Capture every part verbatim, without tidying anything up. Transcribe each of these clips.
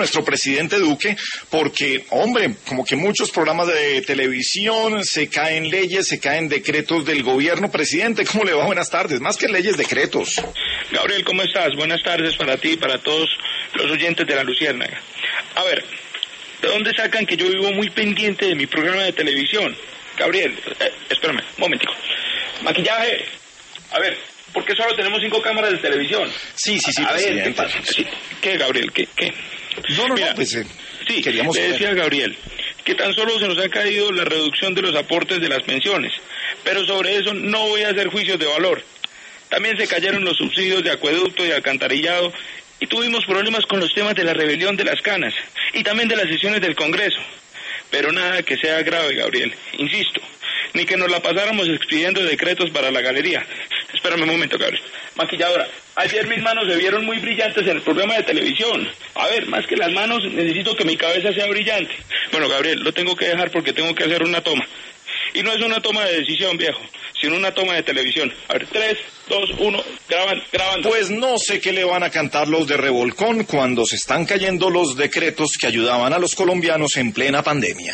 nuestro presidente Duque, porque, hombre, como que muchos programas de televisión, se caen leyes, se caen decretos del gobierno. Presidente, ¿cómo le va? Buenas tardes. Más que leyes, decretos. Gabriel, ¿cómo estás? Buenas tardes para ti y para todos los oyentes de La Luciérnaga. A ver, ¿de dónde sacan que yo vivo muy pendiente de mi programa de televisión? Gabriel, eh, espérame, un momentico. Maquillaje. A ver, ¿por qué solo tenemos cinco cámaras de televisión? Sí, sí, sí, a presidente. ver, ¿qué pasa? Sí. ¿Qué, Gabriel? ¿Qué? ¿Qué? No, no, Mira, no, pues eh, sí, queríamos le saber. decía a Gabriel que tan solo se nos ha caído la reducción de los aportes de las pensiones, pero sobre eso no voy a hacer juicios de valor. También se cayeron los subsidios de acueducto y alcantarillado y tuvimos problemas con los temas de la rebelión de las canas y también de las sesiones del Congreso. Pero nada que sea grave, Gabriel, insisto, ni que nos la pasáramos expidiendo decretos para la galería. Espérame un momento, Gabriel. Maquilladora, ayer mis manos se vieron muy brillantes en el programa de televisión. A ver, más que las manos, necesito que mi cabeza sea brillante. Bueno, Gabriel, lo tengo que dejar porque tengo que hacer una toma. Y no es una toma de decisión, viejo, sino una toma de televisión. A ver, tres, dos, uno, graban, grabando. Pues no sé qué le van a cantar los de Revolcón cuando se están cayendo los decretos que ayudaban a los colombianos en plena pandemia.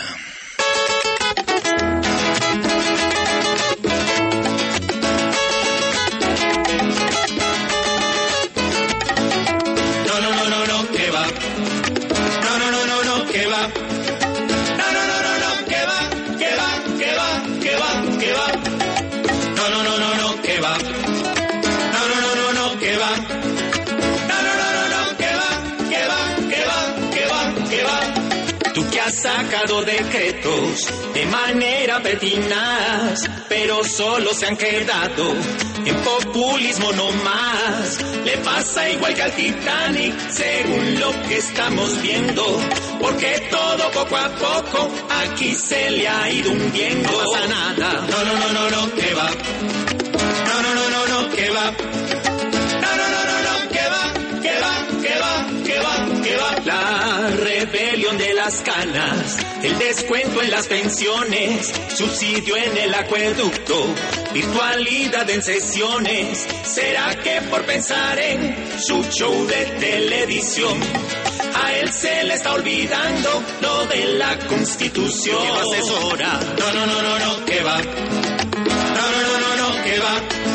No, no, no, no, no, que va. No, no, no, no, no, que va. No, no, no, no, no, que va, que va, que va, que va, que va. No, no, no, no, no, que va. No, no, no, no, no, que va. No, no, no, no, no, que va, que va, que va, que va, que va. Tú que has sacado decretos de manera pertinaz, pero solo se han quedado en populismo no más. Le pasa igual que al Titanic, según lo que estamos viendo, porque todo poco a poco aquí se le ha ido hundiendo. No pasa nada. No, no, no, no, no, que va. No, no, no, no, no, que va. No, no, no, no, no, que va, que va, que va, que va, que va. La rebelión de las canas, el descuento en las pensiones, subsidio en el acueducto, virtualidad en sesiones. ¿Será que por pensar en su show de televisión a él se le está olvidando lo de la Constitución? ¿Qué asesora? No, no, no, no, no, que va. No, no, no, no, no, que va.